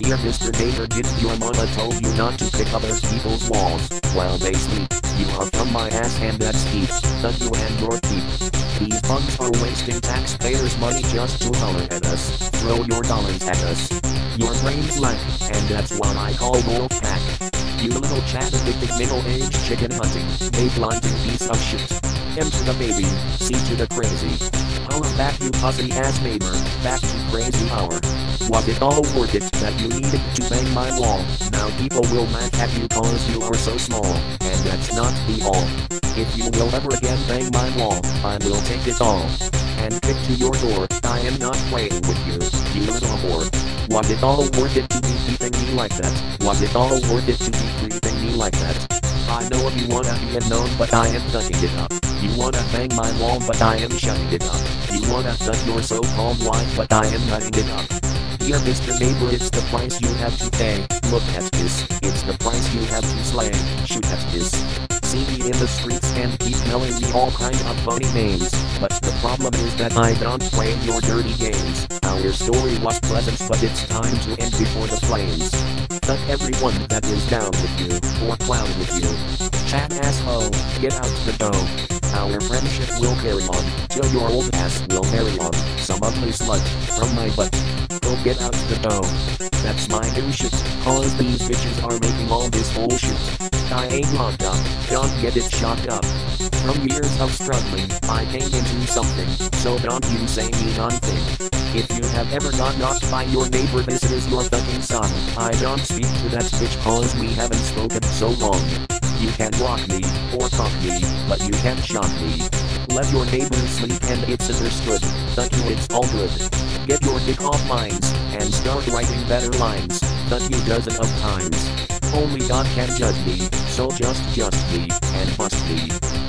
Dear Mr. Neighbor, didn't your mama told you not to pick other people's walls while they sleep? You are from my ass and that's deep. Fuck you and your keep. These bugs are wasting taxpayers' money just to holler at us. Throw your dollars at us. Your brain's lack, and that's what I call Wolfpack. You little chat addicted middle-aged chicken hunting, a blinding piece of shit. M to the baby, C to the crazy. Holler back you pussy ass neighbor, back to crazy hour. Was it all worth it that you needed to bang my wall? Now people will laugh at you cause you are so small, and that's not the all. If you will ever again bang my wall, I will take it all and kick to your door. I am not playing with you, you little whore. Was it all worth it to be keeping me like that? Was it all worth it to be creeping me like that? I know you wanna be known, but I am cutting it up. You wanna bang my wall, but I am shutting it up. You wanna suck your so-called wife, but I am cutting it up. Dear Mr. Neighbor, it's the price you have to pay. Look at this, it's the price you have to slay. Shoot at this. See me in the streets and keep telling me all kind of funny names, but the problem is that I don't play your dirty games. Our story was pleasant, but it's time to end before the flames. Fuck everyone that is down with you, or clown with you. Chat asshole, get out the door. Our friendship will carry on, till your old ass will marry on some ugly slut from my butt. Go get out the door. That's my new shit, cause these bitches are making all this bullshit. I ain't locked up, don't get it shocked up. From years of struggling, I came into something, so don't you say me nothing. If you have ever got knocked by your neighbor, this is your fucking son. I don't speak to that bitch cause we haven't spoken so long. You can block me, or talk me, but you can't shock me. Let your neighbor sleep and it's understood. Thank you, it's all good. Get your dick off mines, and start writing better lines. Thank you dozen of times. Only God can judge me, so just me, and bust me.